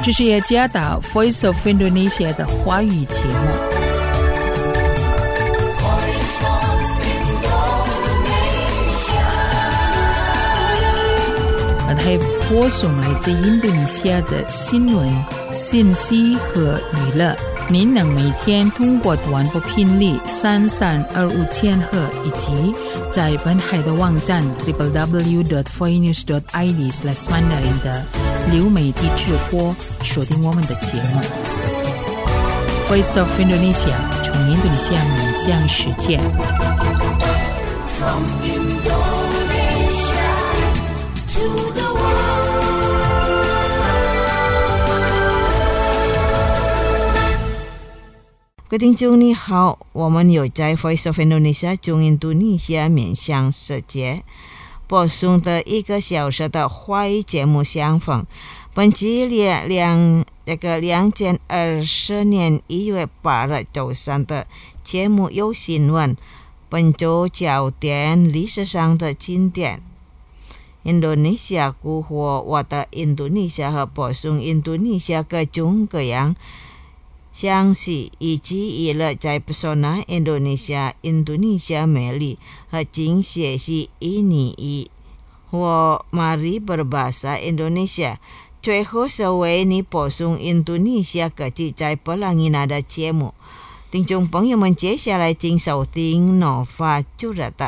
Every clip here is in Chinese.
这是雅加达 Voice of Indonesia 的华语节目。还播送来自印度尼西亚的新闻、信息和娱乐。您能每天通过短波频率3325千赫以及在本海的网站 www.voinews.id/mandarin 的流媒体直播锁定我们的节目。Voice of Indonesia 从印度尼西亚面向世界。From Indonesia to the 各位听众你好，我们有在 Voice of Indonesia 从印度尼西亚面向世界播送的1个小时的华语节目相逢。本期2020年1月8日早上的节目有新闻，本周焦点历史上的经典。印度尼西亚古活我的印度尼西亚和播送印度尼西亚各种各样详细以及娱乐在 Pesona Indonesia 美丽和惊喜是ini或 Mari Berbahasa Indonesia 最后是为你播送印度尼西亚各地在Pelangi Nada节目。听众朋友们，接下来请收听 Nova Curata。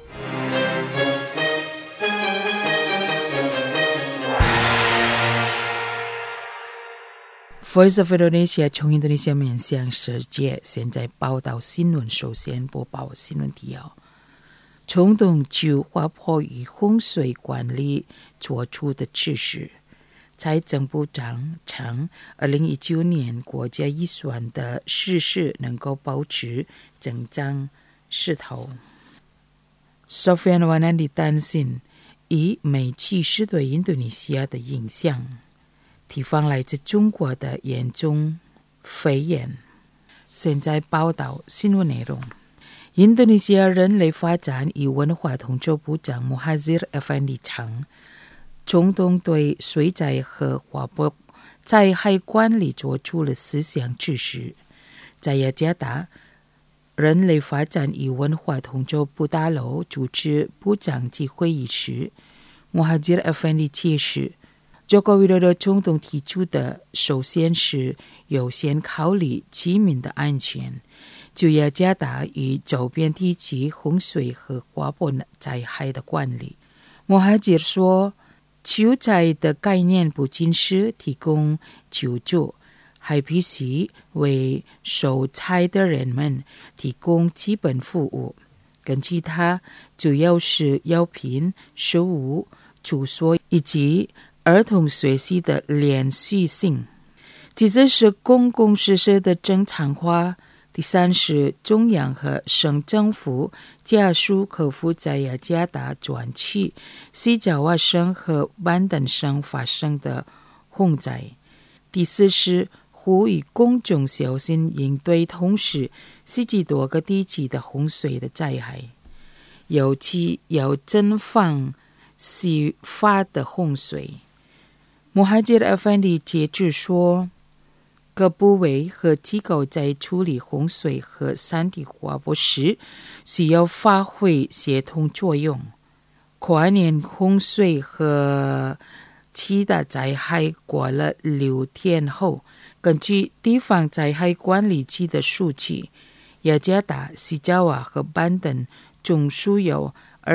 Voice of Indonesia 从印度尼西亚面向世界，现在报道新闻。首先播报新闻提要：总统就滑坡与洪水管理做出的指示。财政部长称，2019年国家预算的实施能够保持增长势头。Sofian Wanandi 担心以煤气是对印度尼西亚的影响。提防来自中国的严重肺炎。现在报道新闻内容。印度尼西亚人类发展与文化统筹部长穆哈兹·埃凡迪称，总统对水灾和滑坡灾害管理做出了4项指示。在雅加达人类发展与文化统筹部大楼主持部长级会议时，穆哈兹·埃凡迪解释Joko Widodo 总统提出的首先是优先考虑居民的安全，就雅加达与周边地区洪水和滑坡灾害的管理。穆哈兹说，救灾的概念不仅是提供救助，还必须为受灾的人们提供基本服务。根据他，主要是药品、食物、住所以及儿童学习的连续性。第4是公共设施的正常化。第3是中央和省政府加速克服在雅加达专区、西爪哇省和班丹省发生的洪灾。第4是呼吁公众小心应对同时40多个地区的洪水的灾害，尤其要增防西发的洪水。穆哈兹·埃凡迪接着说，各部委和机构在处理洪水和山地滑坡时需要发挥协同作用。跨年洪水和其他灾害过了6天后，根据地方灾害管理局的数据，雅加达、西爪哇和班丹总数有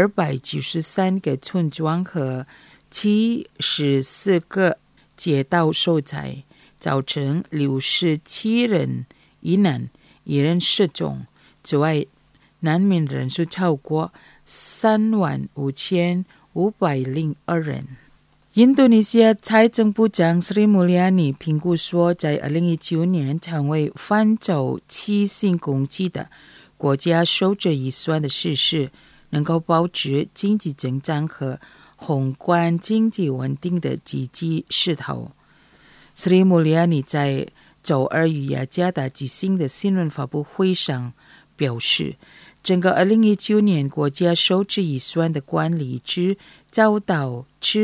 293个村庄和74个街道受灾，造成67人遇难，1人失踪。此外，难民人数超过35502人。印度尼西亚财政部长 Sri Mulyani 评估说，在2019年成为范畴7星攻击的国家收支预算的实施，能够保持经济增长和宏观经济稳定的积极势头。Sri Mulyani 在周二与雅加达举行的新闻发布会上表示，整个2019年国家收支预算的管理之遭到之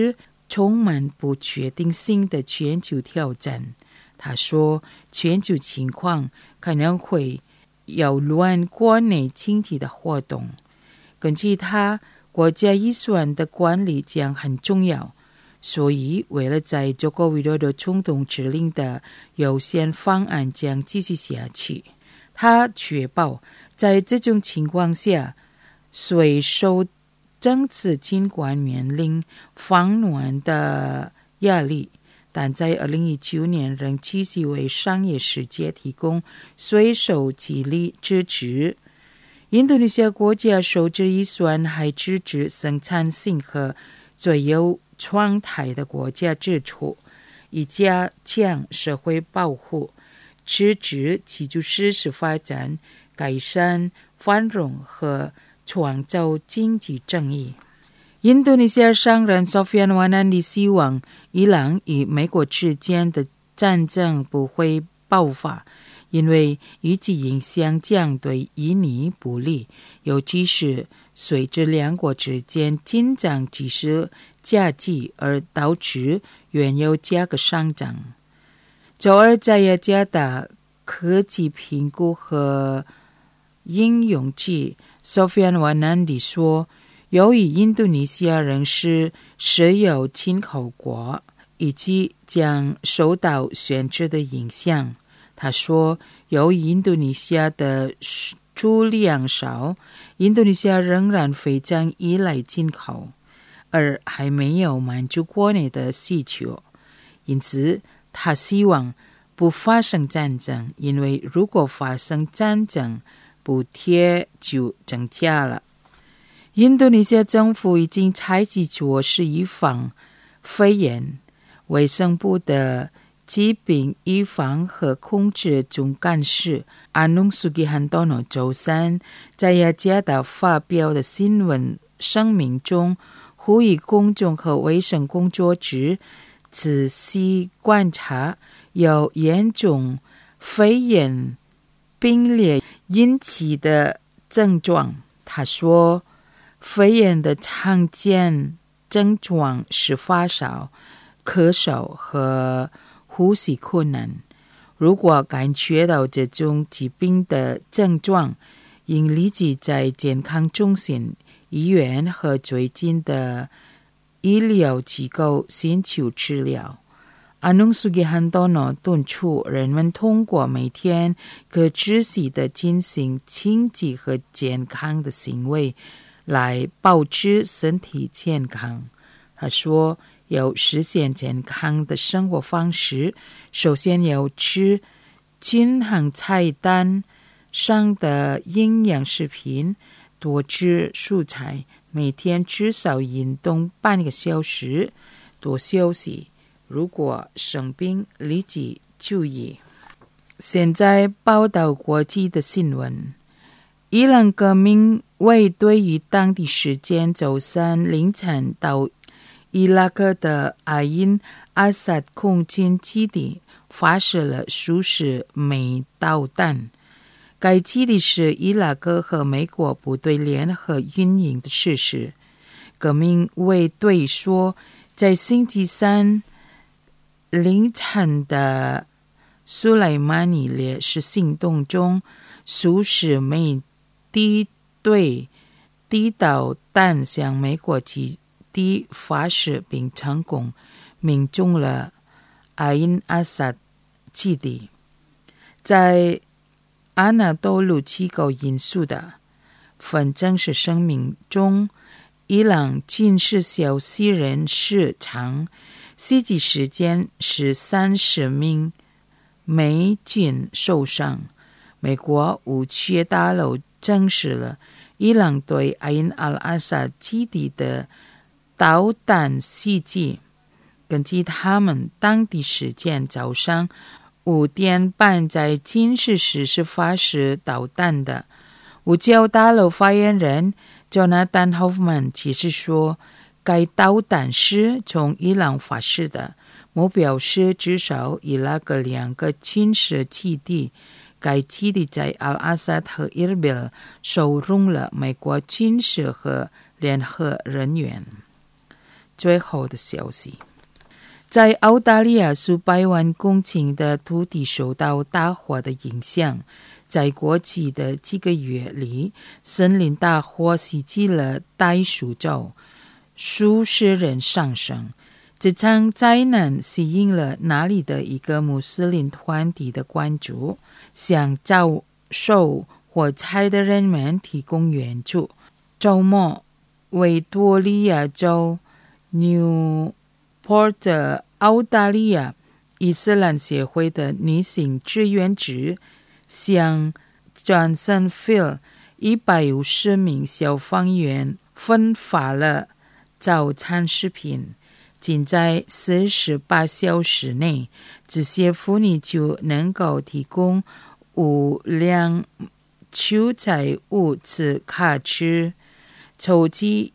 充满不确定性的全球挑战。他说，全球情况可能会扰乱国内经济的活动。根据他，国家预算的管理将很重要，所以为了在中国维多的冲动指令的优先方案将继续下去。他确保在这种情况下，虽受政治尽管面临放暖的压力，但在2019年仍继续为商业世界提供税收激励支持。印度尼西亚国家收支预算还支持生产性和最有创态的国家支出，以加强社会保护，支持基础设施发展，改善繁荣和创造经济正义。印度尼西亚商人 Sofyan Wanandi 希望伊朗与美国之间的战争不会爆发，因为预计影响将对印尼不利，尤其是随着两国之间紧张局势加剧而导致原油价格上涨。周二在雅加达科技评估和应用局 Sofyan Wanandi 说，由于印度尼西亚仍是石油进口国，以及将受到选制的影响。他说，由于印度尼西亚的数量少，印度尼西亚仍然非常依赖进口，而还没有满足国内的需求。因此，他希望不发生战争，因为如果发生战争，补贴就增加了。印度尼西亚政府已经采取措施预防肺炎。卫生部的疾病预防和控制总干事阿努苏吉汉多诺周三在雅加达发表的新闻声明中，呼吁公众和卫生工作者仔细观察由严重肺炎病例引起的症状。他说，肺炎的常见症状是发烧、咳嗽和呼吸困难。如果感觉到这种疾病的症状，应立即在健康中心、医院和最近的医疗机构寻求治疗。阿努苏吉汉多诺敦促人们通过每天可持续的进行清洁和健康的行为来保持身体健康。他说，要实现健康的生活方式，首先要吃均衡菜单上的营养食品，多吃蔬菜，每天至少运动半个小时，多休息。如果生病，立即就医。现在报道国际的新闻。伊朗革命卫队于当地时间周三凌晨到伊拉克的阿因阿萨德空军基地发射了数十枚导弹。该基地是伊拉克和美国部队联合运营的设施。革命卫队说，在星期三凌晨的苏莱曼尼烈士行动中，数十枚敌对导弹向美国基地发射并成功命中了阿因阿萨德基地。在阿纳多卢机构引述的反正式声明中，伊朗军事消息人士称，袭击时间是30名美军受伤。美国武器大楼证实了伊朗对阿因阿萨德基地的导弹袭击。根据他们当地时间早上5点半在军事设施发射导弹的。五角大楼发言人 Jonathan Hoffman 解释说，该导弹是从伊朗发射的，目标是至少伊拉克2个军事基地。该基地在阿拉萨德和伊尔比尔收容了美国军事和联合人员。 最后的消息。在澳大利亚数百万公顷的土地受到大火的影响，在过去的几个月里，森林大火袭击了大树州，数十人丧生。这场灾难吸引了那里的一个穆斯林团体的关注，向遭受火灾的人们提供援助。周末，维多利亚州 Newport 澳大利亚伊斯兰协会的女性志愿者向 Johnsonville 150名消防员分发了早餐食品。仅在48小时内，这些妇女就能够提供5辆救灾物资卡车，筹集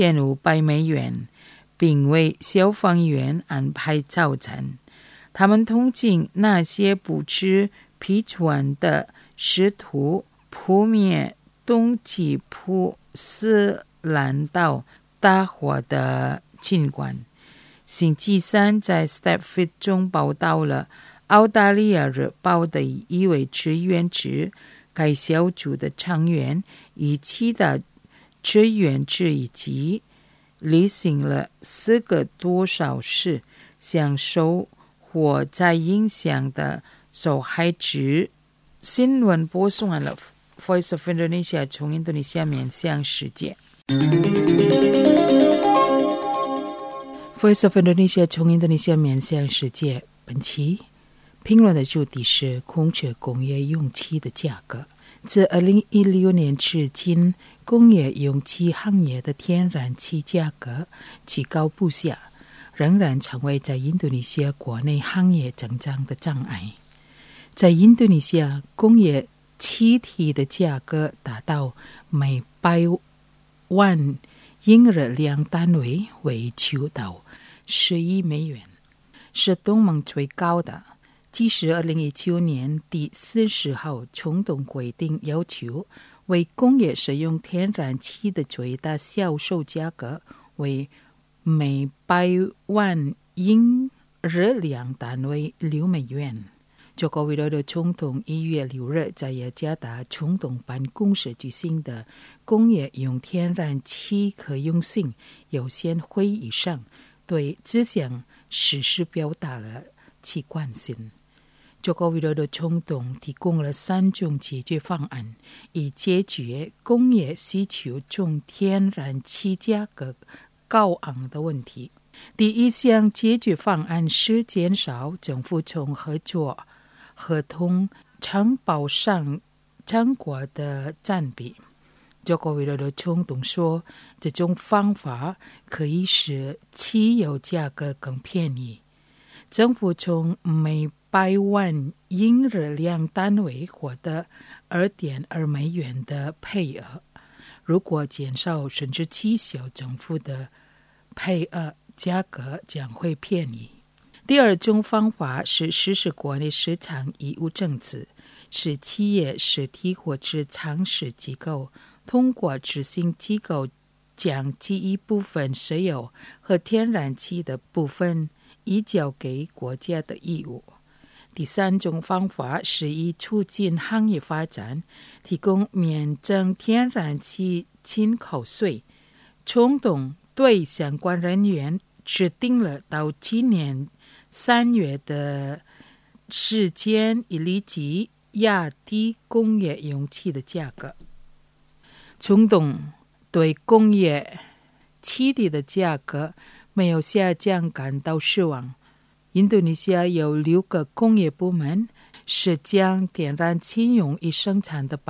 $1500，并为消防员安排早餐。他们同情那些不知疲倦的试图扑灭东吉普斯兰岛大火的情况。星期三在 Stepford 中报道了澳大利亚日报的一位志愿者，该小组的成员与其他志愿者一起履行了4个多小时，向受火灾影响的受害者。新闻播送完了 Voice of Indonesia 从印度尼西亚面向世界。Voice of Indonesia 从印度尼西亚面向世界。本期评论的主题是空车工业用气的价格。自2016年至今，工业用气行业的天然气价格居高不下，仍然成为在印度尼西亚国内行业增长的障碍。在印度尼西亚，工业气体的价格达到每100万英热量单位为9到10亿美元，是东盟最高的。即使2019年第40号冲动规定要求为工业使用天然气的最大销售价格为每100万英热量单位6美元。中国为了冲动1月6日在雅加达冲动办公室举行的工业用天然气可用性有限会议上，对这项事实表达了其关心。中国为了冲动提供了3种解决方案，以解决工业需求中天然气价格高昂的问题。第一项解决方案是减少政府从合同承包商成果的占比。中国为了冲动说，这种方法可以使汽油价格更便宜。政府从每100万英热量单位获得2.2美元的配额。如果减少甚至取消政府的配额，价格将会便宜。第二种方法是实施国内市场义务政策，使企业实体或者上市机构通过执行机构将其一部分石油和天然气的部分移交给国家的义务。第三种方法是以促进行业发展，提供免征天然气进口税。冲动对相关人员制定了到今年3月的时间，以立即压低工业用气的价格。冲动对工业气体的价格没有下降感到失望。印度尼西亚有6个工业部门是将天然气用于生产的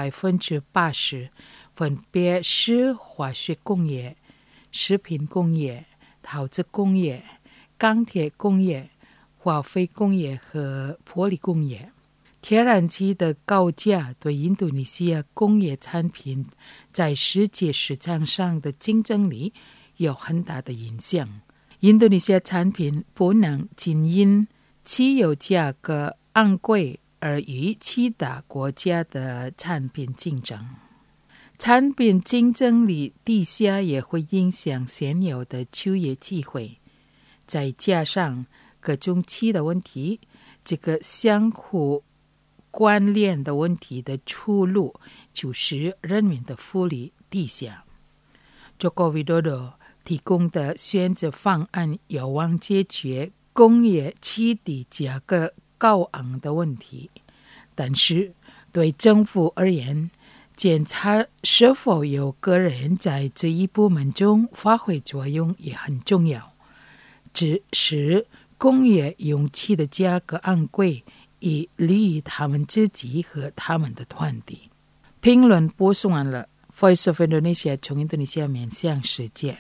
80%，分别是化学工业、食品工业、陶瓷工业、钢铁工业、化肥工业和玻璃工业。天然气的高价对印度尼西亚工业产品在世界市场上的竞争力有很大的影响。印度尼西亚产品不能仅因汽油价格昂贵而与其他国家的产品竞争。 产品竞争力低下也会影响现有的就业机会，再加上各种气的问题，这个相互关联的问题的出路就是人民的福利低下。Joko Widodo 提供的选择方案有望解决工业气体价格高昂的问题，但是对政府而言，检查是否有个人在这一部门中发挥作用也很重要。只是工业用气的价格昂贵，以利于他们自己和他们的团体。评论播送完了。Voice of Indonesia 从印度尼西亚面向世界。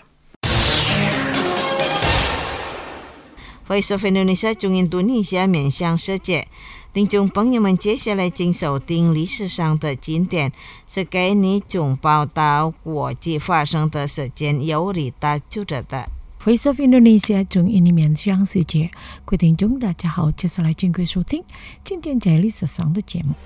Voice of Indonesia 从印度尼西亚面向世界。听众朋友们，接下来请收听历史上的经典，是给你从报道国际发生的事件有理的主持的。 Voice of Indonesia 从印度面向世界，各位听众大家好，接下来请各位收听今天在历史上的节目。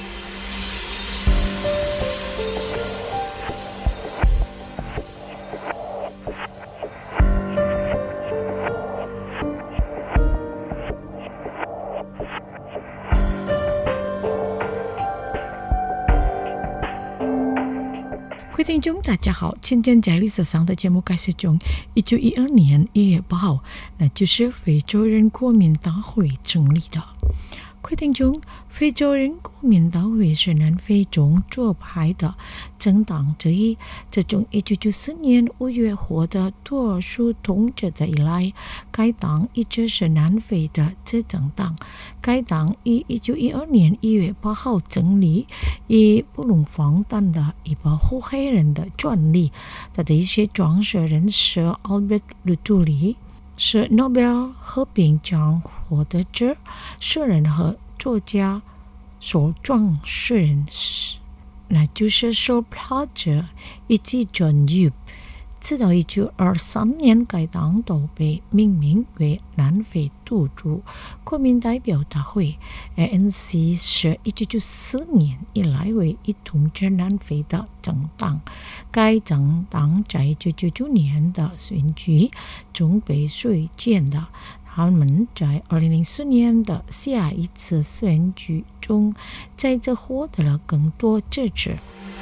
各位听众大家好，今天在历史上的节目开始中，1912年1月8号，那就是非洲人国民大会成立的。各位听众，非洲人国民大会是南非中左派的政党之一，自从1994年5月获得多数统治的以来，该党一直是南非的执政党。该党于1912年1月8号成立，以不容放胆的以保护黑人的专利。它的一些创始人是 Albert Luthuli， 是诺贝尔和平奖获得者，诗人和作家所创始人，那就是 Sol Plaatje 以及 John Yoop。直到1923年，该党都被命名为南非土著国民代表大会 ANC， 是1994年以来唯一统治南非的政党。该政党在1999年的选举中被衰减的，他们在2004年的下一次选举中再次获得了更多支持。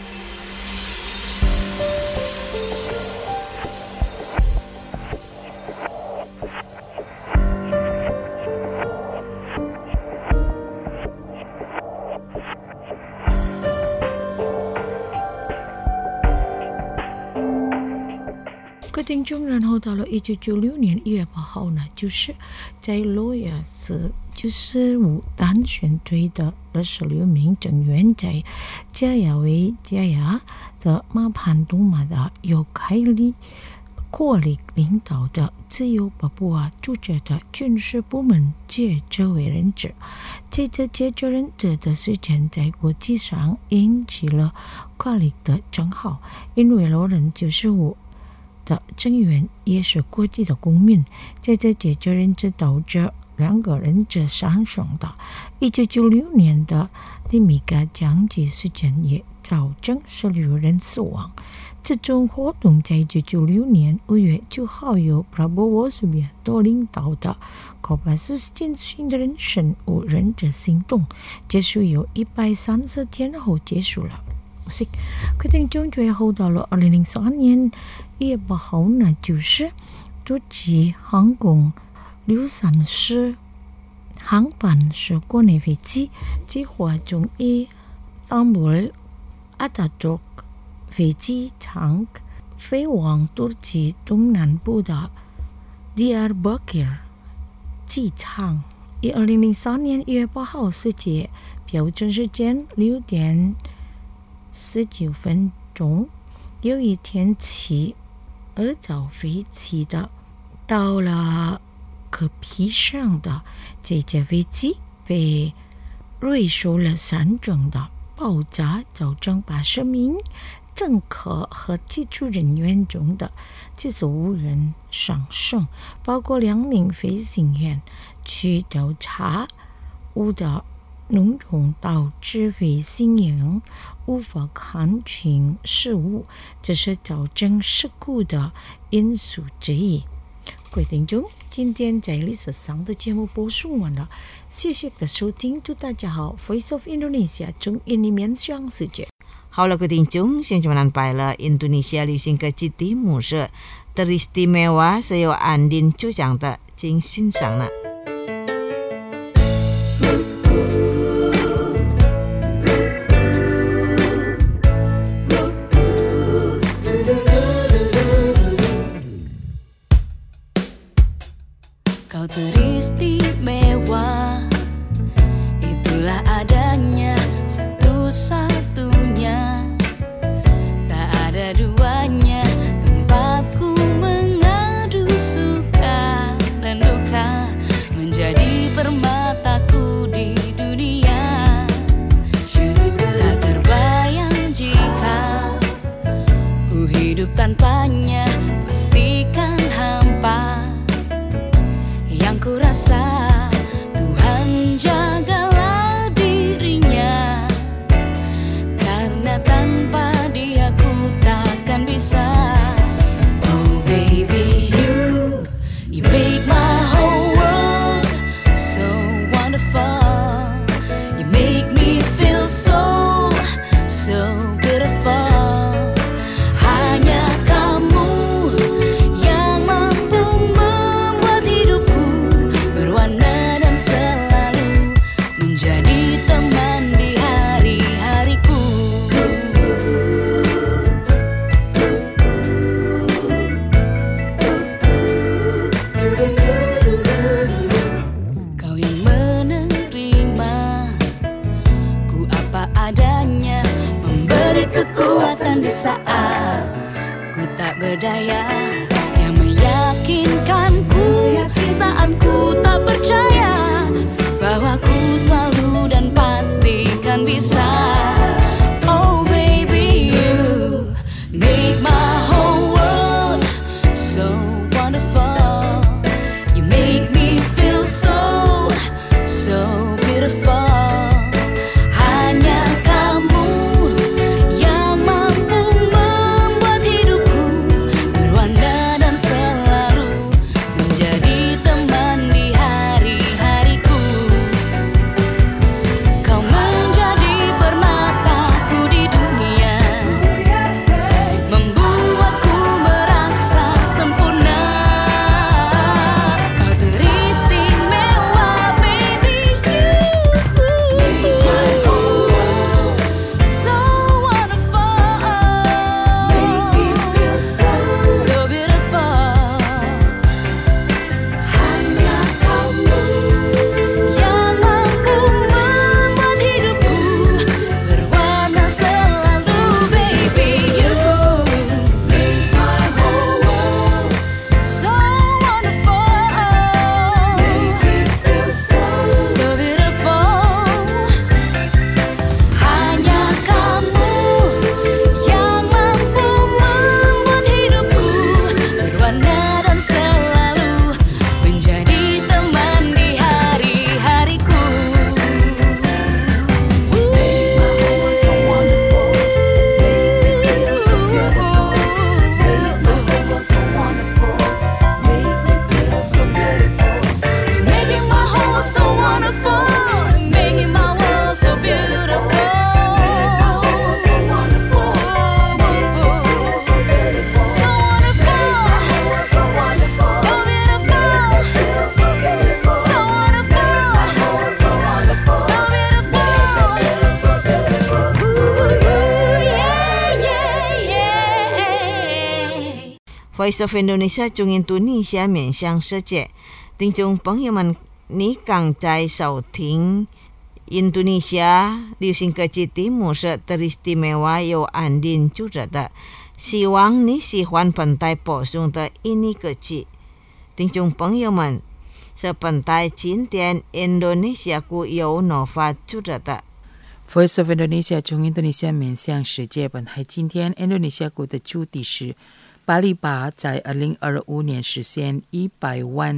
各位听众，然后到了1996年1月8号呢，就是在罗亚斯95单选队的26名成员在加亚维加亚的马潘杜马的由凯利霍利领导的自由巴布亚组织的军事部门接着为人质。这次接着人质的事件在国际上引起了夸力的争吵，因为罗人95的成员也是国际的公民，在这接着人质导致2个人质丧生的。1996年的利米加枪击事件也造成16人死亡。这种活动在1996年5月9号由 Prabowo Subianto 领导的 Kopassus 进行的人身无人质行动，结束有130天后结束了。各位听众，最后到了2003年1月8号呢，就是突击航空63式航班是国内飞机计划中以丹布尔阿塔托克飞机场飞往土耳其东南部的 Diyarbakir 机场。以2003年1月8号世界标准时间6点19分钟，由于天气而造飞机的到了可皮上的这架飞机被瑞受了3种的爆炸，造成80名乘客和机组人员中的75人丧生，包括2名飞行员。去调查误的浓重导致胃心炎，无法看清事物，这是造成事故的因素之一。各位听众，今天在历史上的节目播送完了，谢谢的收听，祝大家好 Voice of Indonesia 中印尼面向世界。 好了，各位听众，现在来了 Indonesia 旅行ke Timur teristimewa saya Andin 就讲的，请欣赏了。 Kau teristimewa, itulah adanya satu-satunya, tak ada duanya, tempatku mengadu suka dan duka, menjadi permataku di dunia. Tak terbayang jika ku hidup tanpanya, pastikan hampa. Yang ku rasa Tuhan jagalah dirinya, karena tanpa dia ku takkan bisa. Oh baby you make my whole world so wonderful. You make me feel so beautiful. Hanya kamu yang mampu membuat hidupku berwarna dan selalu menjadi teman di hari-hariku. Kau yang menerima ku apa adanya, memberi kekuatan di saat ku tak berdaya, yang meyakinkanku saat ku tak percaya bahwa ku selalu dan pasti kan bisa. Oh baby you make my whole world so wonderful. You make me feel so beautiful. Hanya kamu yang mampu membuat hidupku berwarna dan selalu menjadi teman di hari-hariku. Kau menjadi permataku di dunia, membuatku merasa sempurna. Kau teristimewa baby you, so wonderful, make me feel so beautiful. Hanya kamu yang mampu membuat hidupku berwarna selalu baby you make my whole world so wonderful, make me feel so beautiful. Hanya kamu yang mampu membuat hidupku berwarna dan selalu menjadi teman di hari-hariku. Making my whole world so wonderful, making my world so beautiful. So wonderful, so beautiful, so wonderful, so beautiful, so beautiful. Voice of Indonesia 中印度尼西亚面向世界，听众朋友们，你刚在收听印度尼西亚流行歌曲节目是 Teristimewa 由安林主持的，希望你喜欢本台播送的印尼歌曲。听众朋友们，是本台今天 Indonesia 故由 Nova 主持的。 Voice of Indonesia 从印度尼西亚面向世界，本台今天 Indonesia 国的主题是巴黎巴在2025年实现100万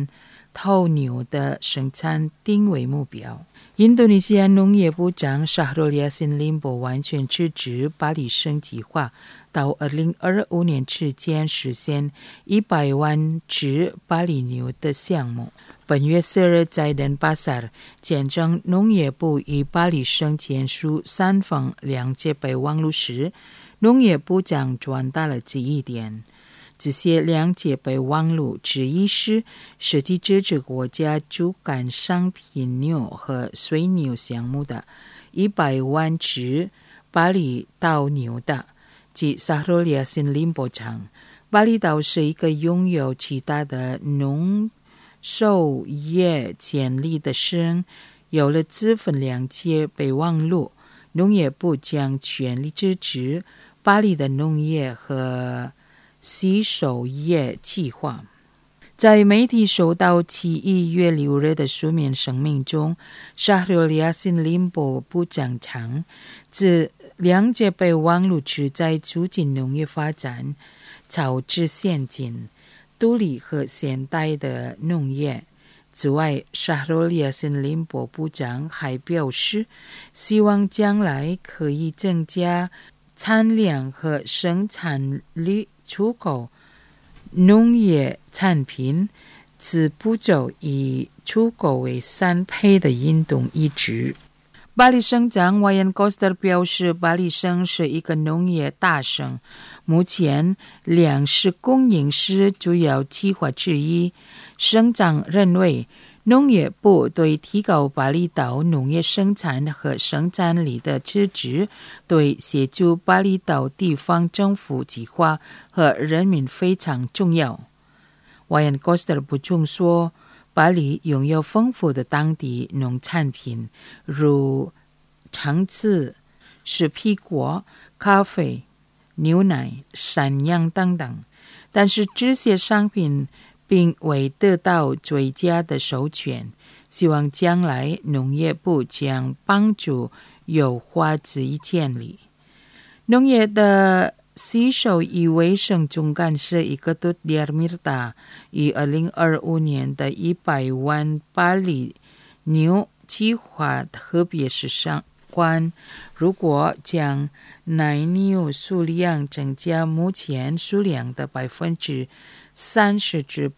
套牛的生产定为目标。印度尼西亚农业部长沙罗利亚辛林博完全支持巴黎省计划，到2025年之间实现100万只巴黎牛的项目。本月4日在登巴萨见证农业部与巴黎省签署3份谅解备忘录时，农业部长传达了这一点。这些谅解备忘录之一是实际支持国家主干商品牛和水牛项目的100万只巴厘岛牛的。即沙罗利亚辛林博讲，巴厘岛是一个拥有其他的农狩业潜力的省，有了这份谅解备忘录，农业部将全力支持巴黎的农业和洗手业计划。在媒体收到1月6日的书面声明中，沙罗利亚辛林博部长称，这谅解备忘录旨在促进农业发展，朝着先进、独立和现代的农业。此外，沙罗利亚辛林博部长还表示，希望将来可以增加产量和生产率，出口农业产品，此步骤以出口为3倍的运动一致。巴黎省长瓦恩科斯特表示，巴黎省是一个农业大省，目前粮食供应是主要计划之一。省长认为，农业部对提高巴厘岛农业生产和生产力的支持，对协助巴厘岛地方政府计划和人民非常重要。瓦恩科斯特补充说，巴黎拥有丰富的当地农产品，如橙子、石皮果、咖啡、牛奶、山羊等等，但是这些商品并未得到最佳的授权。希望将来农业部将帮助优化这一建立。农业的洗手与卫生总干事Iketut Diarmirta与2025年的100万巴厘牛计划特别是相关。如果将奶牛数量增加目前数量的30%至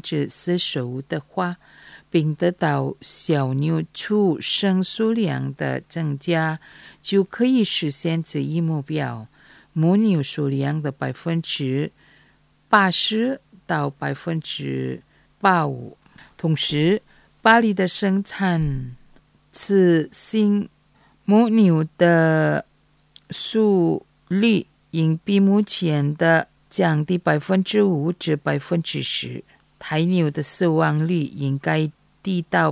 45%的话，并得到小牛出生数量的增加，就可以实现这一目标。母牛数量的80%到85%。同时，巴黎的生产雌性母牛的数率应比目前的降低5%至10%，胎牛的死亡率应该低到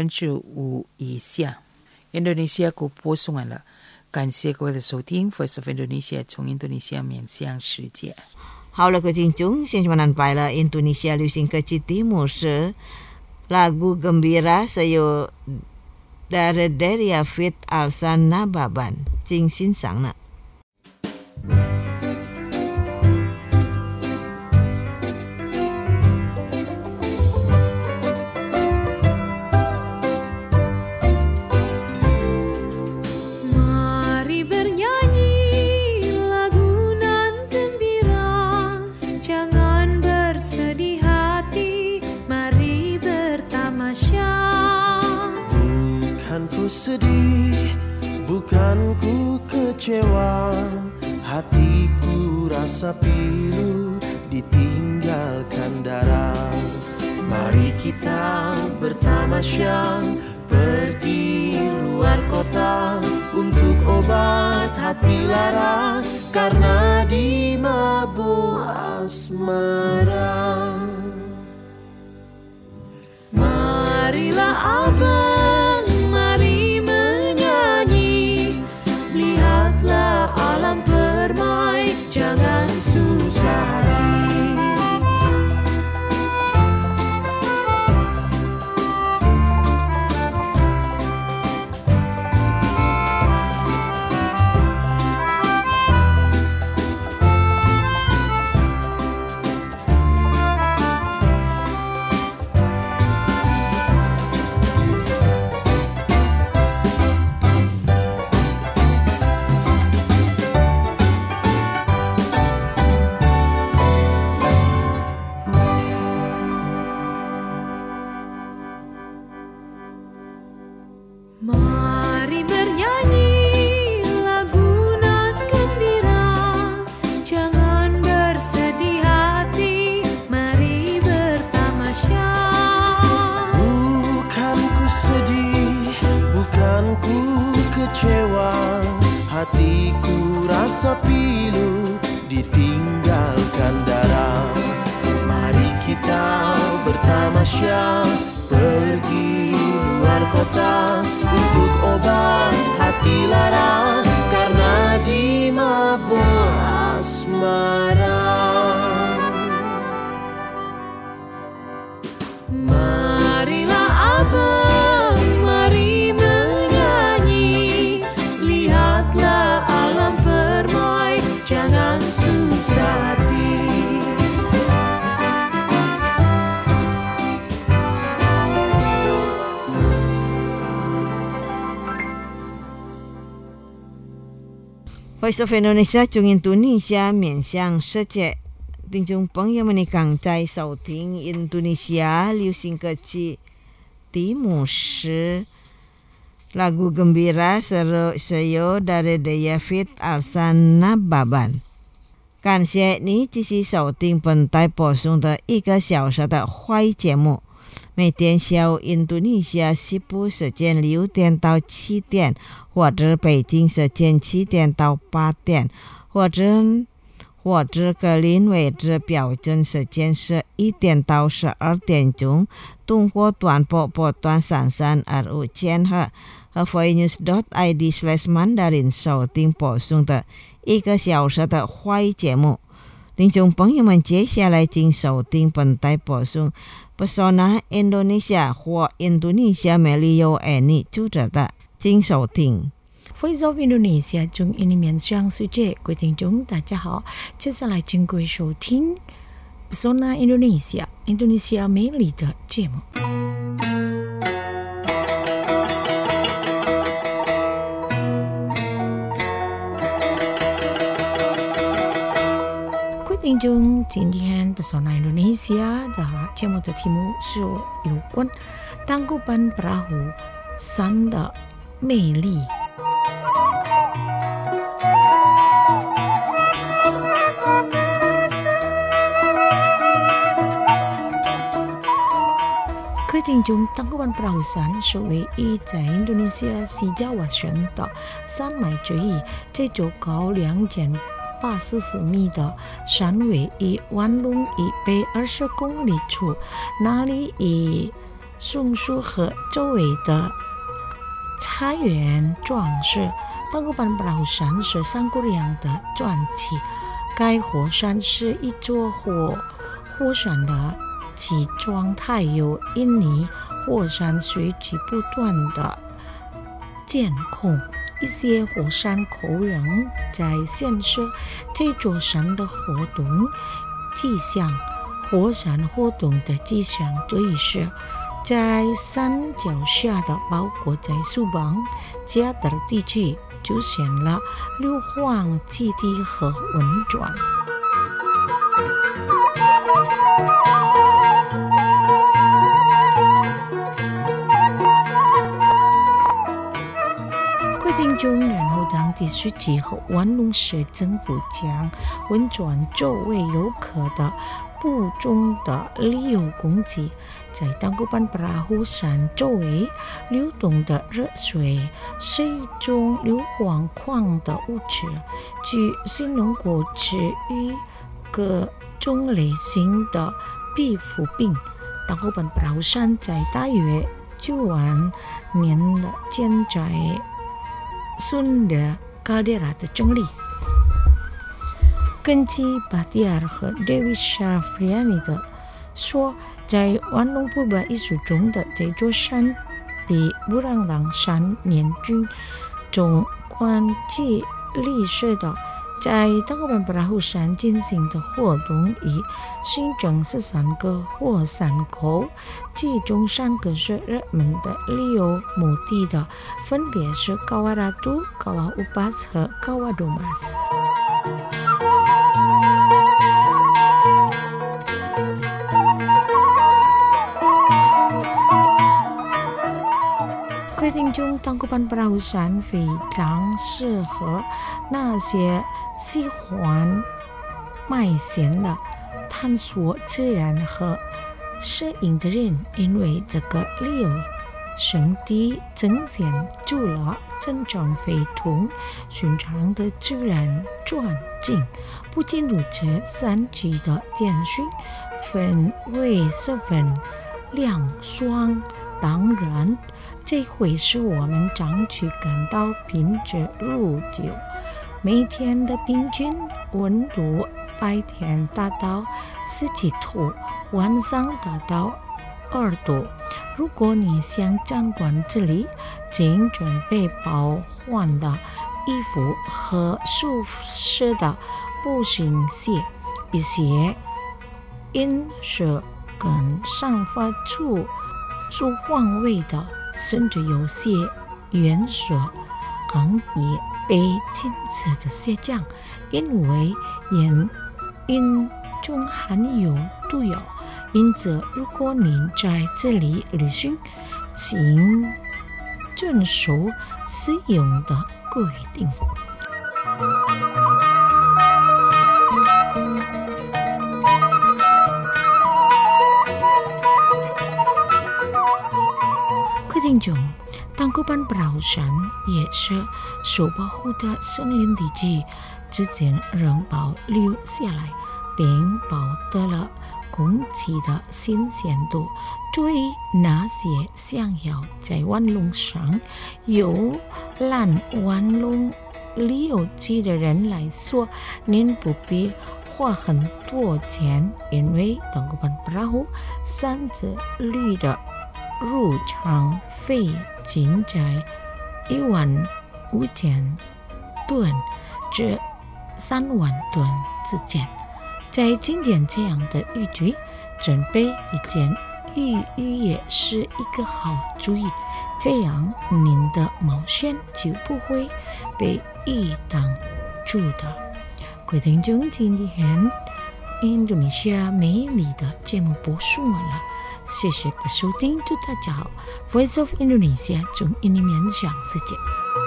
5%以下。印度尼西亚国播送完了，感谢各位的收听 Voice of Indonesia 从印度尼西亚面向世界。 好了，各位听众，现在menampai了Indonesia 流行歌曲Timur是 lagu Gembira Sayo dari Deria Fit Alsan Nababan, 请欣赏呢。 Sedih, bukan ku kecewa, hatiku rasa pilu ditinggalkan darah. Mari kita bertamasya, pergi luar kota untuk obat hati lara, karena di mabuk asmara. Marilah abang, mari menyanyi, lihatlah alam permai, jangan susah hati. rasa pilu ditinggalkan darah. Mari kita bertamasya pergi luar kota untuk obat hati lara karena dimabuk asmara. Marilah abang, mari menyanyi, lihatlah alam permai, jangan susah hati. Voice of Indonesia 中印度尼西亚面向世界，听众朋友们，你刚在收听印度尼西亚流行歌曲Timus lagu gembira Seyo dari David Alsan Nababan。感谢你继续收听本台播送的1个小时的华语节目，每天下午印度尼西亚西部时间6点到7点，或者北京时间7点到8点，或者格林威治标准时间是1点到12点钟，通过短波波段3325千赫和 voinews.id/mandarin 收听播送的1个小时的华语节目。听众朋友们，接下来请收听本台播送 Pesona Indonesia 或印度尼西亚美丽又爱你主持的，请收听。 Voice of Indonesia 中印尼面向世界，各位听众大家好，接下来请各位收听 Pesona Indonesia 印度尼西亚美丽的节目。听众，今天 Pesona Indonesia 的节目的题目是有关Tangkuban Perahu山的魅力。各位听众，Tangkuban Perahu山是唯一在印度尼西亚西爪哇省的山脉之一，这座高2084米的山位于万隆以北20公里处，那里以松树河周围的茶园装饰。Tangkuban Perahu山是三姑娘的传奇，该火山是一座火山的起状态，有印尼火山随即不断的监控。一些火山口人在显示这座山的活动迹象，火山活动的迹象这一是在山脚下的，包括在苏邦、加德地区出现了硫磺气体和温泉。听众，然后当地书记和万隆市政府将温泉作为游客的补充的旅游供给，在Tangkuban Perahu山周围流动的热水是一种硫磺矿的物质，据形容过治愈各种类型的皮肤病。Tangkuban Perahu山在大约9万年的建在顺着caldera的整理。根据Bahtiar和 Dewi Syafriani 的说，在万隆普巴艺术中的这座山比布朗朗山年均中关系历史的，在Tangkuban Perahu山进行的活动以新增13个火山口，其中3个是热门的旅游目的的，分别是Kawah Ratu、Kawah Upas 和Kawah Domas。规定中Tangkuban Perahu山非常适合那些喜欢冒险的探索自然和摄影的人，因为这个旅游胜地呈现出了增长非同寻常的自然转进。不仅如此，3级的电讯氛围十分凉爽。当然，这会使我们长期感到品质如旧。每天的平均温度白天达到17度，晚上达到2度。如果你想参观这里，请准备保暖的衣服和舒适的步行鞋。一些音色跟散发出舒缓味的，甚至有些颜色行业被禁止的下降，因为烟中含有毒药。因此，如果您在这里旅行，请遵守使用的规定。各位听众，Tangkuban Perahu山也是受保护的森林地区，至今仍保留下来，并保得了空气的新鲜度。对于那些想要在玩龙上游览玩龙旅游季的人来说，您不必花很多钱，因为Tangkuban Perahu山之旅的入场费仅在15000吨至3万吨之间。在今天这样的雨季，准备一件雨衣也是一个好主意，这样您的冒险就不会被雨挡住的。各位听众，今天印度尼西亚美丽的节目播送完了，谢谢的收听，祝大家好。Voice of Indonesia 中印尼面向世界。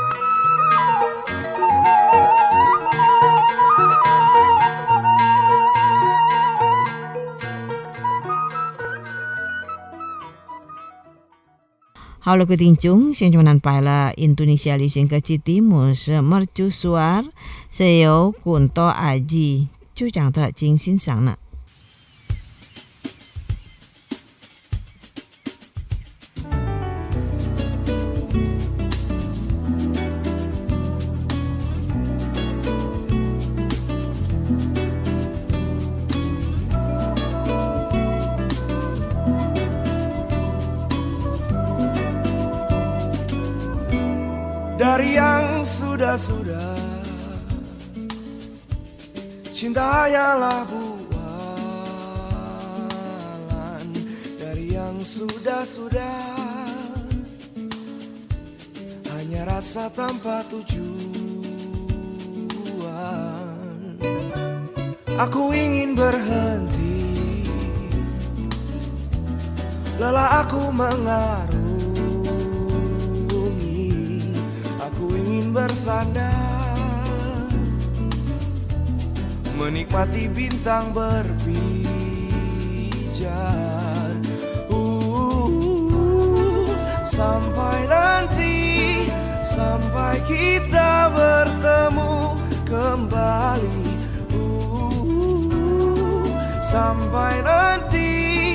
好了，各位听众，现在menampai了Indonesia Living Kecil Timur Mercusuar Saya Kunto Aji 就讲的请欣赏了。 Dari yang sudah-sudah, cinta hanyalah bualan. Dari yang sudah-sudah, hanya rasa tanpa tujuan. Aku ingin berhenti, lelah aku mengarungi. Bersandar, menikmati bintang berpijar. Sampai nanti, sampai kita bertemu kembali. Sampai nanti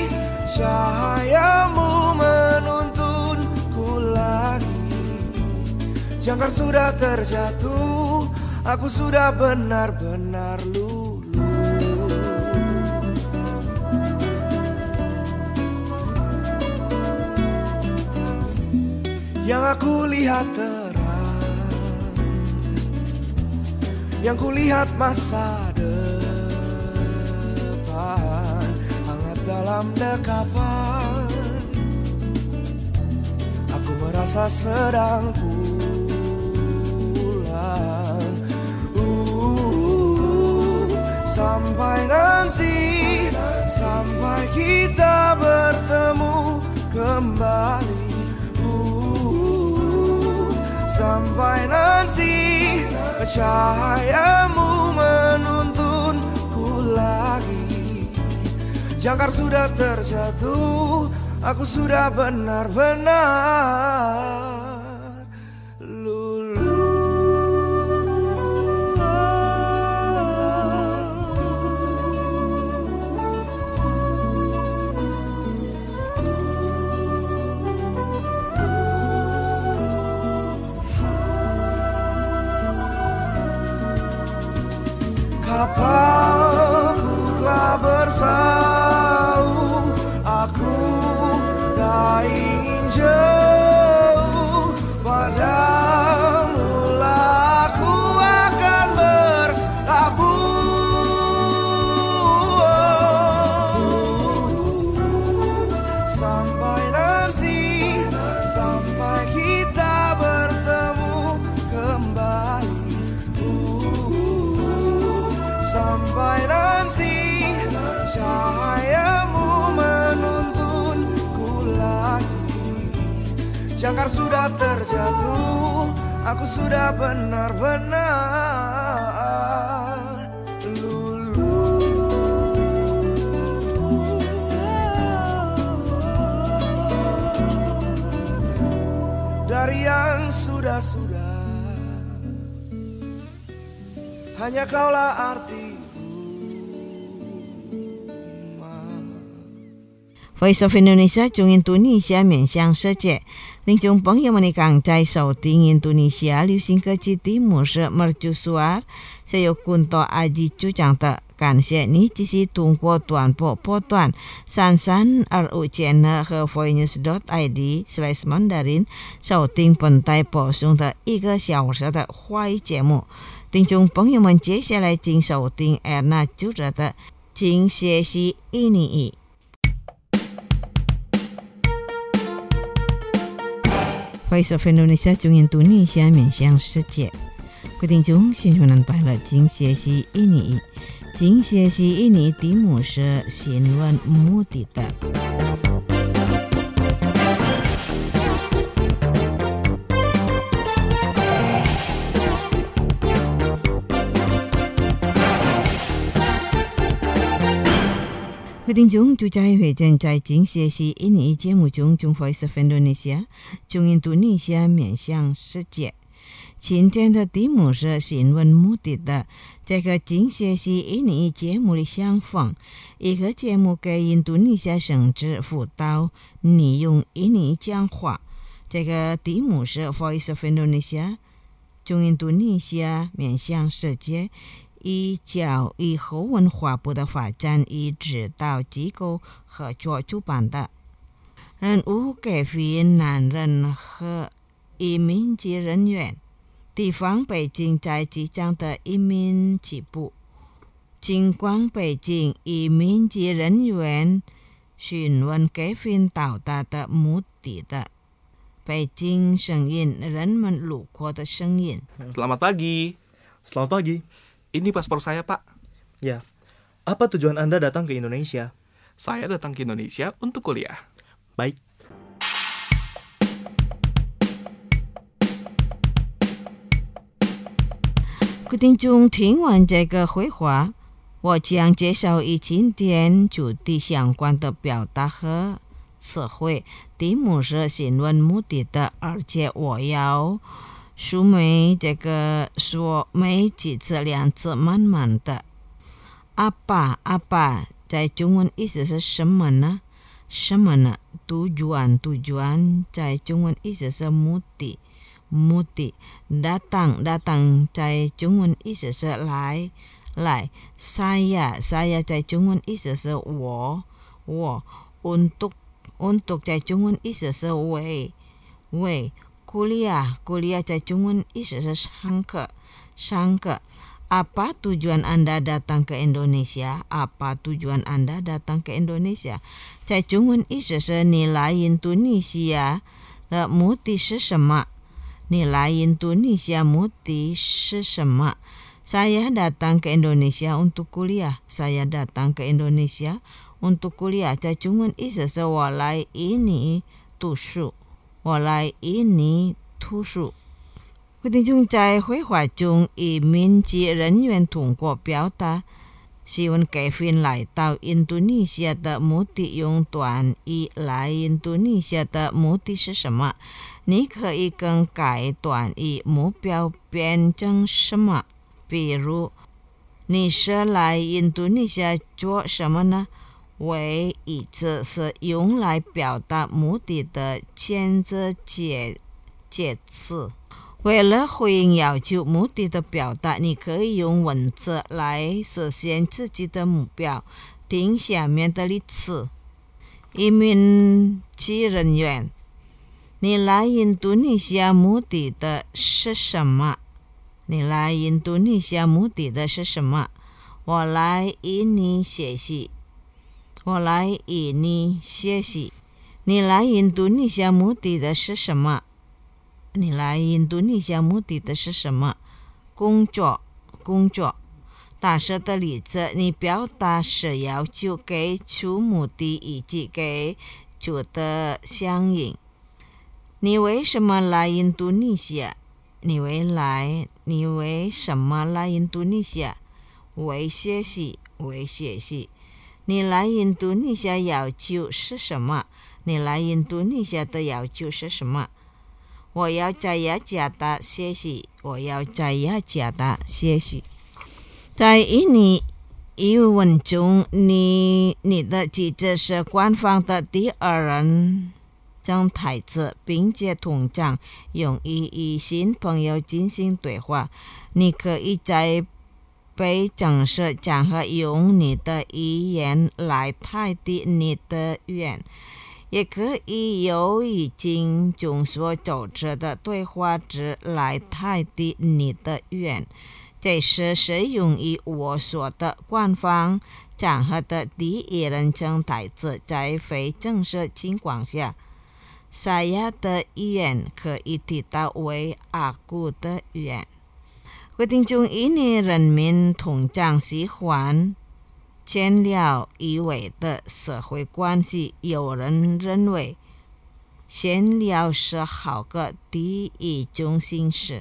cahayamu menuntunku lagi. Jangkar sudah terjatuh, aku sudah benar-benar luluh. Yang aku lihat terang, yang ku lihat masa depan, hangat dalam dekapan. Aku merasa sedang sampai nanti, sampai kita bertemu kembali. Sampai nanti cahayamu menuntunku lagi. Jangkar sudah terjatuh, aku sudah benar-benar luluh. Apa ku telah bersau, aku tak ingin jauh, padamu lah aku akan berlabuh. Sampai nanti, sampai kita bertemu kembali. Sampai nanti cahayamu menuntunku lagi. Jangkar sudah terjatuh, aku sudah benar-benar luluh. Dari yang sudah-sudah, hanya kaulah arti. Voice of Indonesia 从印度尼西亚面向世界，听众朋友们，你刚在收听印度尼西亚流行歌曲节目是 Mercusuar， saya Kunto Aji 主讲的。感谢你继续通过短波波段33 RU Channel 和 voinews.id/Mandarin 收听本台播送的1个小时的华语节目。听众朋友们，接下来请收听 Erna 主持的请学习印尼语。Voice of Indonesia 从印度尼西亚面向世界，各位听众新闻快乐，请学习印尼语。请学习印尼题目是新闻目的的。各位听众，就在会正在请学习印尼节目中，从 Voice of Indonesia 从印度尼西亚面向世界。今天的题目是新闻目的的。这个请学习印尼节目的相反，一个节目给印度尼西亚省知辅导你用印尼讲话。这个题目是 Voice of Indonesia 从印度尼西亚面向世界，以教育和文化部的发展与指导机构合作主办的。任务给予男人和移民局人员。地方北京在即将的移民局部，尽管北京移民局人员询问给予到达的目的的。北京声音，人们路过的声音。 Selamat pagi. Selamat pagi. Ini paspor saya, Pak. Ya. Apa tujuan Anda datang ke Indonesia? Saya datang ke Indonesia untuk kuliah. Baik. 各位听众，听完这个绘画，我将介绍与今天主题相关的表达和词汇。题目是新闻目的的，而且我要说明这个说每几次两次慢慢的。apa 在中文意思是什么呢？什么呢？tujuan 在中文意思是目的。datang 在中文意思是来 saya 在中文意思是我 untuk 在中文意思是为 kuliah 在中文意思是上课 apa tujuan Anda datang ke Indonesia 在中文意思是你来印度尼西亚的目的是什么？你来印度尼西亚目的是什么？ Saya datang ke Indonesia untuk kuliah. 在中文意思是我来印尼读书。各位听众，在绘画中，移民局人员通过表达希望给予来到印度尼西亚的目的用短语来印度尼西亚的目的是什么？你可以更改短语目标变成什么？比如，你是来印度尼西亚做什么呢？为一字是用来表达目的的前置介词。 为了回应要求目的的表达，你可以用文字来实现自己的目标。听下面的例子：移民局人员，你来印度尼西亚目的的是什么？你来印度尼西亚目的的是什么？我来印尼学习。我来印尼学习。你来印度尼西亚目的的是什么？你来印度尼西亚目的的是什么？工作。大舌的例子，你表达是要求给出目的以及给出的响应。你为什么来印度尼西亚？你为什么来印度尼西亚？为学习。你来印度尼西亚要求是什么？你来印度尼西亚的要求是什么？我要在雅加达学习。在印尼语文中，你的机制是官方的第二人称台词，并且通常用于与新朋友进行对话。你可以在被正式场合用你的语言来代替你的语言，也可以由已经众所周知的对话值来代替你的语言。这是适用于我说的官方场合的第一人称台词。在非正式情况下，沙哑的语言可以提到为阿古的语言。各位听众，印尼人民通常喜欢建立以为的社会关系。有人认为闲聊是好的第一种形式。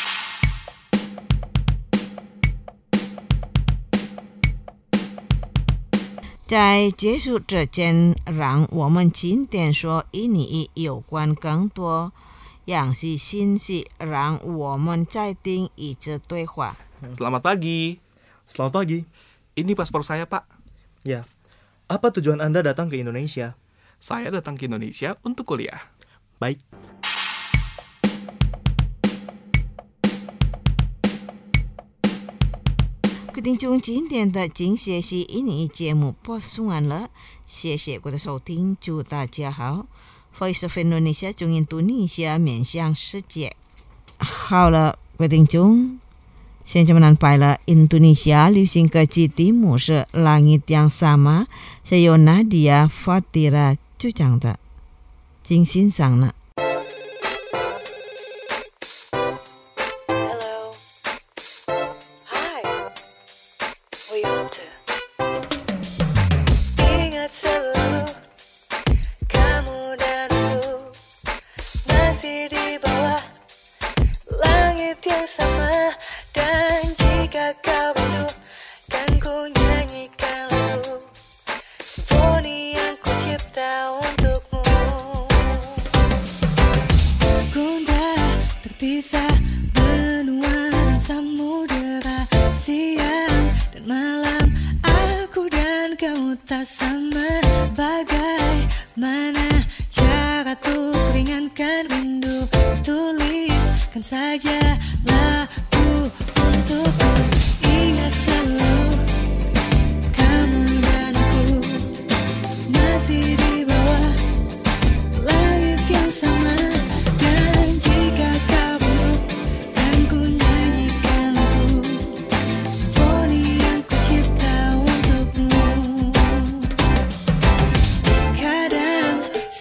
在结束之前，让我们今天说印尼语有关更多样式信息，让我们再听一次对话。 Selamat pagi. Selamat pagi. Ini paspor saya, Pak. Ya, apa tujuan Anda datang ke Indonesia? Saya datang ke Indonesia untuk kuliah. Baik. 各位听众，今天的精学习印尼节目播送完了，谢谢各位的收听，祝大家好。Voice of Indonesia 中印度尼西亚面向世界。好了，各位听众，现在menampai了印度尼西亚旅行歌曲题目是 Langit yang Sama， 是由 Nadia Fatira 主讲的，请欣赏呢。 Tak sama bagaimana cara tuh ringankan rindu. Tuliskan saja lagu untukku. Ingat selalu kamu dan aku masih di bawah langit yang sama. Dan jika kau rindu, kan ku nyanyikan lagu simfoni yang ku cipta untukmu. Kadang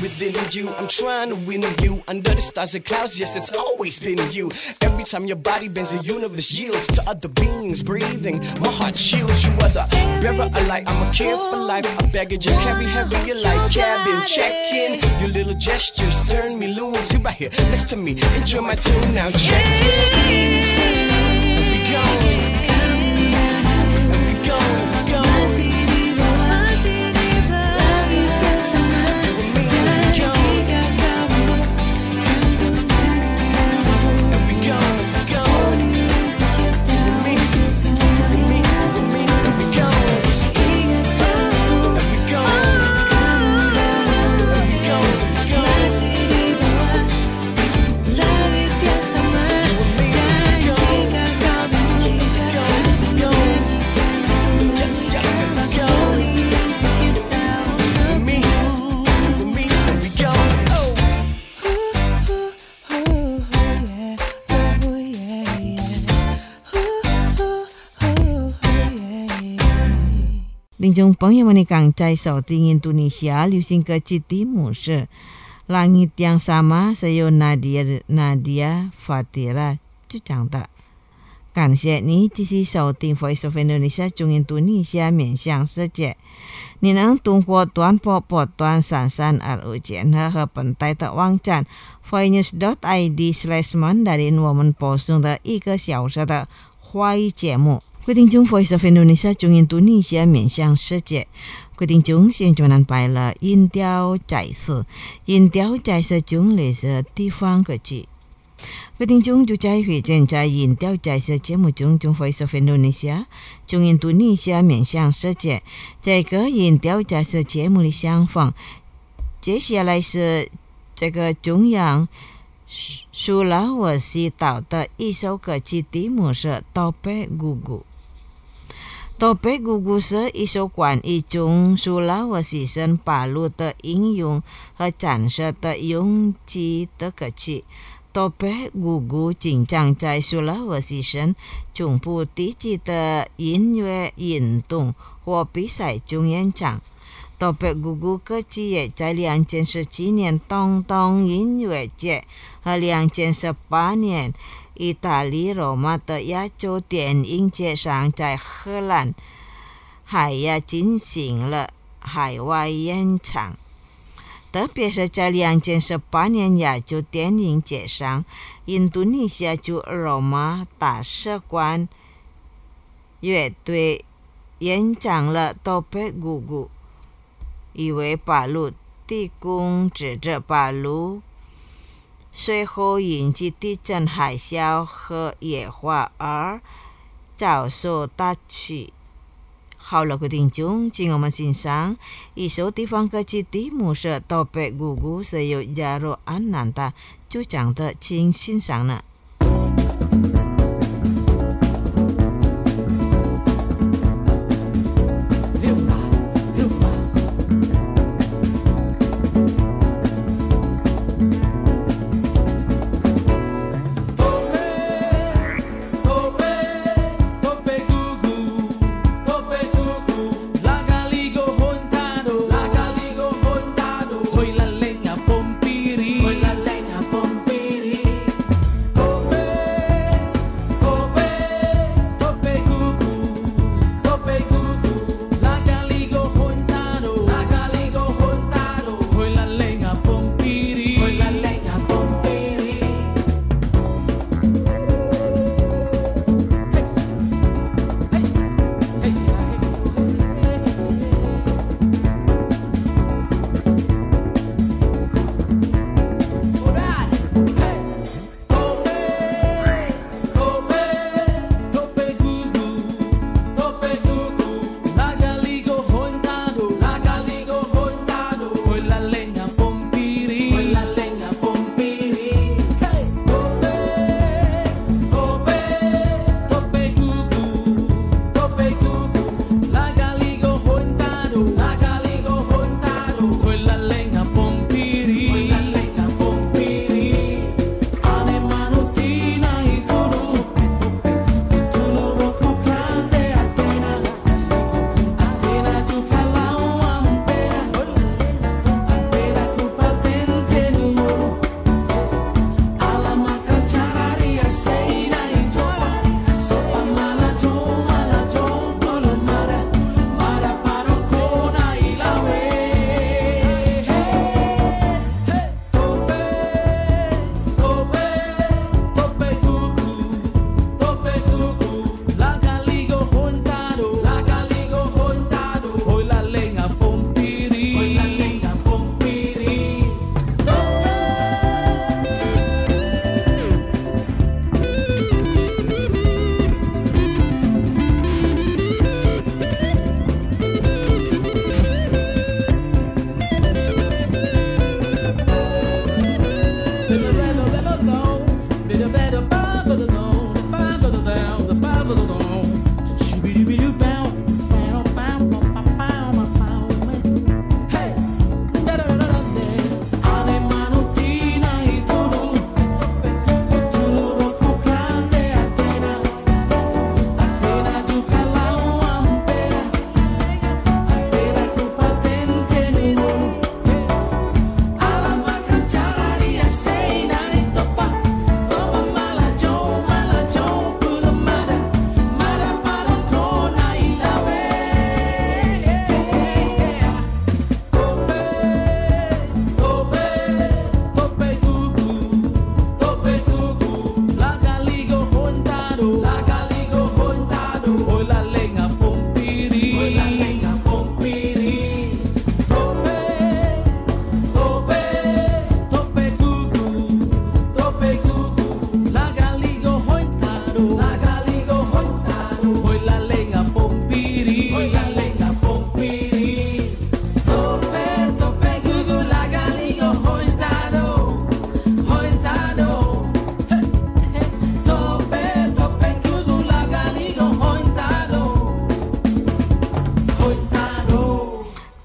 within you. I'm trying to win you under the stars and clouds. Yes, it's always been you. Every time your body bends, the universe yields to other beings breathing. My heart shields. You are the bearer of light. I'm a care for life. A baggage I carry heavier like cabin check-in. Your little gestures turn me loose. You right here next to me. Enjoy my tune now. Check it. We go. 听众朋友们，你刚在收听印度尼西亚流行歌曲节目是 Langit yang Sama， 是由 Nadia Fatira 主唱的。感谢你继续收听 Voice of Indonesia 中印度尼西亚面向世界。你能通过短波波段3325千赫和本台的网站 voinews.id/mandarin 我们播送的1个小时的华语节目。各位听众 Voice of Indonesia 中印度尼西亚面向世界。各位聽眾，現在安排了音調解釋。音調解釋中類似地方歌曲。各位聽眾就在會見在音調解釋節目中，中 Voice of Indonesia 中印度尼西亞面向世界。這個音調解釋節目的相逢。接下來是這個中央蘇拉瓦西島的一首歌曲，題目是 Topeng Gugu。Topeng Gugu 是一首關於中蘇拉瓦西省巴魯的英勇和戰士的勇氣的歌曲。Topeng Gugu 經常在蘇拉瓦西省中部地區的音樂運動或比賽中演唱。Topeng Gugu 歌曲也在2017年東東音樂節和2018年意大利羅馬的亞洲電影節上在荷蘭海牙進行了海外演唱。特別是在2018年亞洲電影節上，印度尼西亞駐羅馬大使館樂隊演唱了 Topeng Gugu， 因為巴魯地控制着巴魯隨後引起地震、海嘯和野火而遭受打擊。好了，各位聽眾，請我們欣賞一首地方歌曲，題目是 Topeng Gugu， 是由 Jaro Ananta 主唱的，請欣賞呢。 Topeng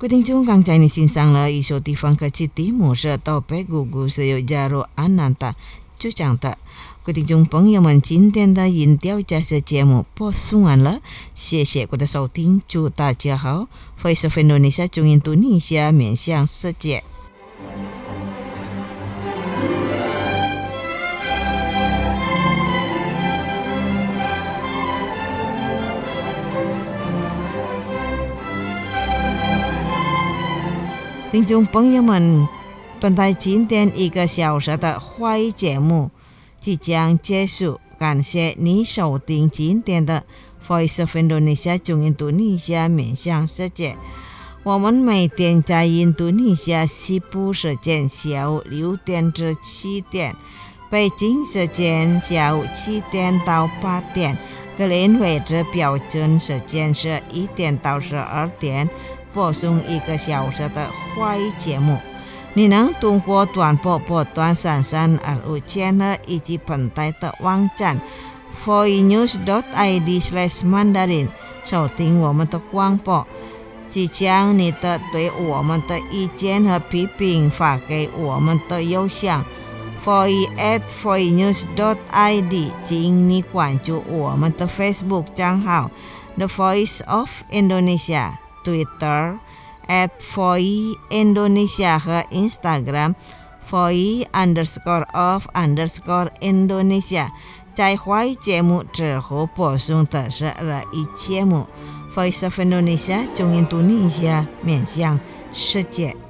各位听众，刚才你欣赏了一首地方歌曲题目是《Topeng Gugu Seyojaru Ananta》就这样的。各位听众朋友们，今天的音调家事节目播送完了，谢谢各位的收听，祝大家好。Voice of Indonesia 中印度尼西亚面向世界。听众朋友们，本台今天1个小时的华语节目即将结束，感谢你收听今天的 Voice of Indonesia 中印度尼西亚面向世界。我们每天在印度尼西亚西部时间下午6点至7点，北京时间下午7点到8点，格林威治标准时间是1点到12点。播送1个小时的华语节目，你能通过短波波段3325 channel 以及本台的网站 voinews.id/mandarin 收听我们的广播，即将你的对我们的意见和批评发给我们的邮箱 voice@voinews.id， 请你关注我们的 Facebook 账号 The Voice of Indonesia，Twitter @voiindonesia 和 Instagram voice_of_Indonesia。 在华语节目之后播送的是日语节目 Voice of Indonesia 中印度尼西亚面向世界。